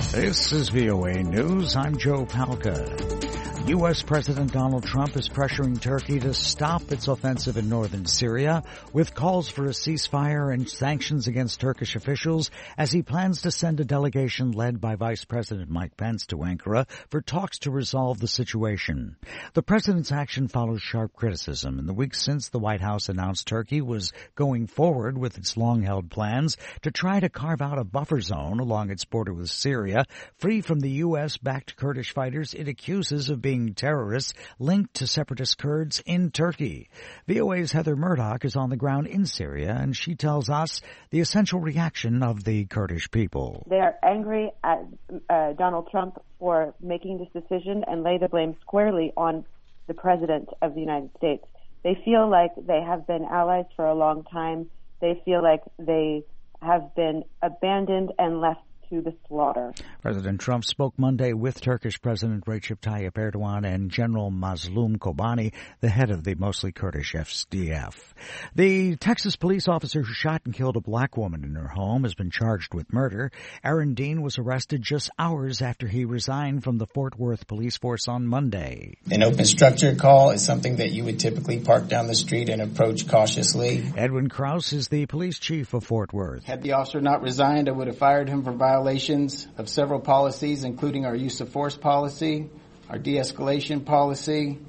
This is VOA News. I'm Joe Palca. U.S. President Donald Trump is pressuring Turkey to stop its offensive in northern Syria with calls for a ceasefire and sanctions against Turkish officials as he plans to send a delegation led by Vice President Mike Pence to Ankara for talks to resolve the situation. The president's action follows sharp criticism in the weeks since the White House announced Turkey was going forward with its long-held plans to try to carve out a buffer zone along its border with Syria, free from the U.S.-backed Kurdish fighters it accuses of being terrorists linked to separatist Kurds in Turkey. VOA's Heather Murdoch is on the ground in Syria, and she tells us the essential reaction of the Kurdish people. They are angry at Donald Trump for making this decision and lay the blame squarely on the President of the United States. They feel like they have been allies for a long time. They feel like they have been abandoned and left to the slaughter. President Trump spoke Monday with Turkish President Recep Tayyip Erdogan and General Mazlum Kobani, the head of the mostly Kurdish SDF. The Texas police officer who shot and killed a black woman in her home has been charged with murder. Aaron Dean was arrested just hours after he resigned from the Fort Worth police force on Monday. An open structure call is something that you would typically park down the street and approach cautiously. Edwin Krause is the police chief of Fort Worth. Had the officer not resigned, I would have fired him for violations of several policies, including our use of force policy, our de-escalation policy,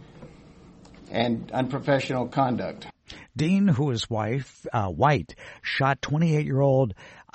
and unprofessional conduct. Dean, who is white, shot 28-year-old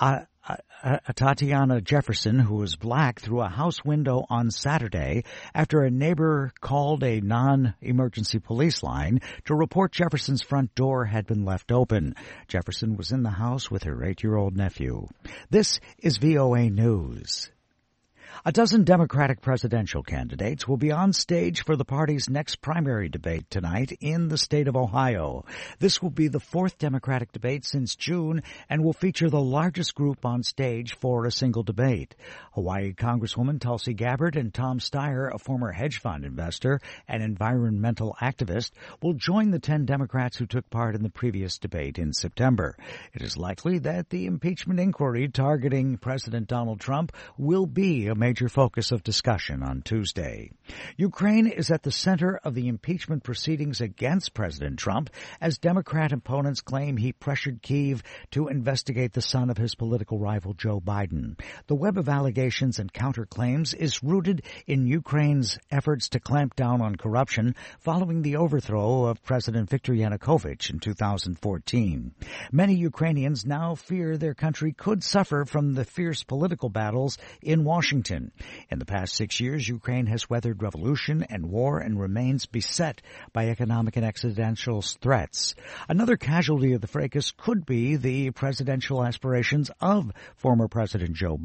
Tatiana Jefferson, who was black, through a house window on Saturday after a neighbor called a non-emergency police line to report Jefferson's front door had been left open. Jefferson was in the house with her 8-year-old nephew. This is VOA News. A dozen Democratic presidential candidates will be on stage for the party's next primary debate tonight in the state of Ohio. This will be the fourth Democratic debate since June and will feature the largest group on stage for a single debate. Hawaii Congresswoman Tulsi Gabbard and Tom Steyer, a former hedge fund investor and environmental activist, will join the 10 Democrats who took part in the previous debate in September. It is likely that the impeachment inquiry targeting President Donald Trump will be a major focus of discussion on Tuesday. Ukraine is at the center of the impeachment proceedings against President Trump as Democrat opponents claim he pressured Kyiv to investigate the son of his political rival Joe Biden. The web of allegations and counterclaims is rooted in Ukraine's efforts to clamp down on corruption following the overthrow of President Viktor Yanukovych in 2014. Many Ukrainians now fear their country could suffer from the fierce political battles in Washington. In the past 6 years, Ukraine has weathered revolution and war and remains beset by economic and existential threats. Another casualty of the fracas could be the presidential aspirations of former Vice President Joe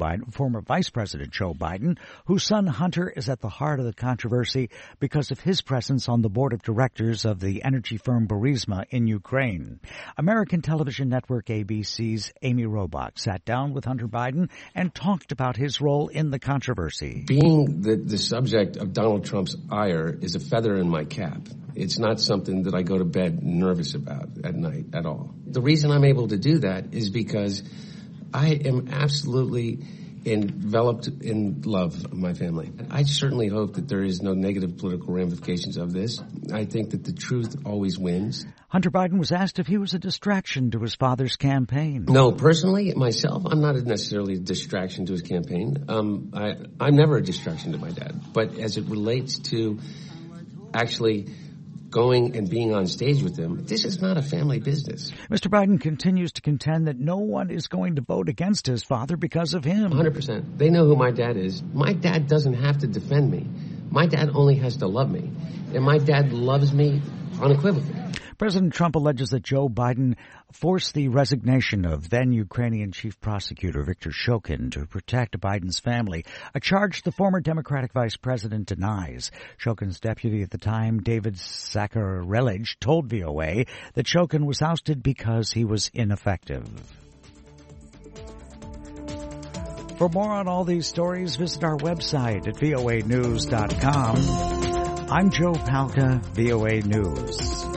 Biden, whose son Hunter is at the heart of the controversy because of his presence on the board of directors of the energy firm Burisma in Ukraine. American television network ABC's Amy Robach sat down with Hunter Biden and talked about his role in the controversy. Being the subject of Donald Trump's ire is a feather in my cap. It's not something that I go to bed nervous about at night at all. The reason I'm able to do that is because I am absolutely enveloped in love of my family. I certainly hope that there is no negative political ramifications of this. I think that the truth always wins. Hunter Biden was asked if he was a distraction to his father's campaign. No, personally, myself, I'm not necessarily a distraction to his campaign. I'm never a distraction to my dad. But as it relates to actually going and being on stage with him, this is not a family business. Mr. Biden continues to contend that no one is going to vote against his father because of him. 100%. They know who my dad is. My dad doesn't have to defend me. My dad only has to love me. And my dad loves me unequivocally. President Trump alleges that Joe Biden forced the resignation of then-Ukrainian Chief Prosecutor Viktor Shokin to protect Biden's family, a charge the former Democratic vice president denies. Shokin's deputy at the time, David Zakarelij, told VOA that Shokin was ousted because he was ineffective. For more on all these stories, visit our website at voanews.com. I'm Joe Palca, VOA News.